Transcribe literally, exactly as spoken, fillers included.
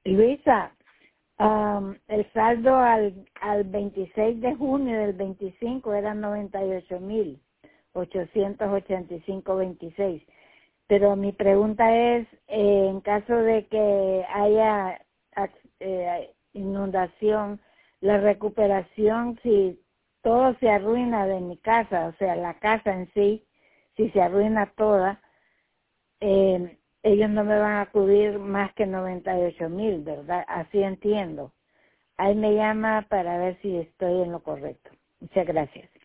Luisa, um, el saldo al, al veintiséis de junio del veinticinco era noventa y ocho mil ochocientos ochenta y cinco punto veintiséis. Pero mi pregunta es, eh, en caso de que haya eh, inundación, la recuperación, si todo se arruina de mi casa, o sea, la casa en sí, si se arruina toda, eh, ellos no me van a cubrir más que noventa y ocho mil, ¿verdad? Así entiendo. Ahí me llama para ver si estoy en lo correcto. Muchas gracias.